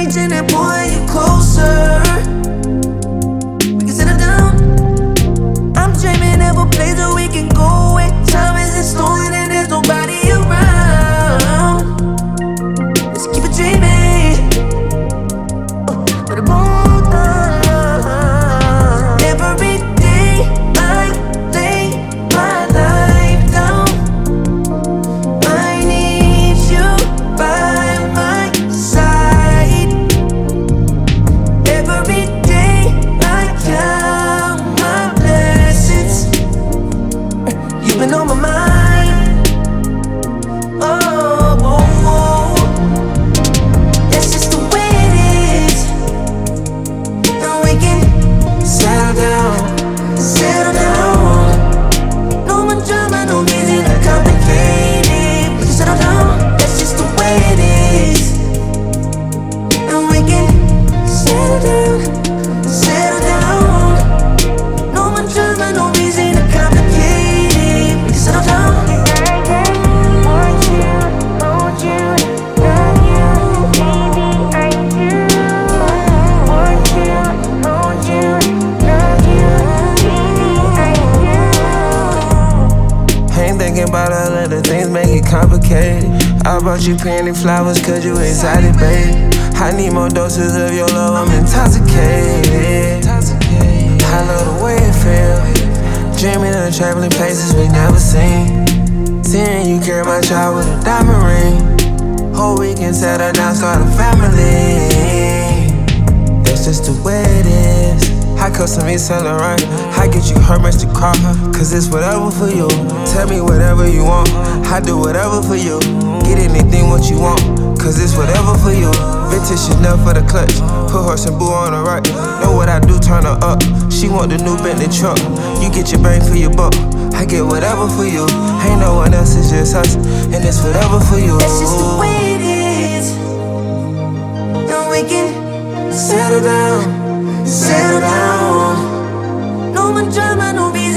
reaching and pulling you closer. We can settle down. I'm dreaming of a place where we can go where time isn't stolen and there's nobody around. Let's keep it dreaming. But it won't die. Every day I lay my life down. I need you by my side. Every day I count my blessings. You've been on my mind. Oh, oh, oh. That's just the way it is. And we can settle down, settle down. No more drama, no reason to complicate it. We can settle down. That's just the way it is. And we can settle down, settle down. No more drama, no reason to complicate it. We can settle down. Want you, hold you, love you, baby, I do. Want you, hold you, love you, baby, I do. Ain't thinking about all of the things make it complicated. I bought you penny flowers cause you excited, babe. I need more doses of your love, I'm intoxicated. I love the way it feels. Dreaming of traveling places we never seen. Seeing you carry my child with a diamond ring. Hope we can settle down, start a family. That's just the way it is. I custom East Saint Laurent. I get you Hermes to car, cause it's whatever for you. Tell me whatever you want, I do whatever for you. Get anything what you want, cause it's whatever for you. Vintage Chanel for the clutch, put horse and boo on the right. Know what I do, turn her up. She want the new Bentley truck. You get your bang for your buck, I get whatever for you. Ain't no one else, it's just us, and it's whatever for you. That's just the way it is. And we can settle down, settle down. No more drama, no reason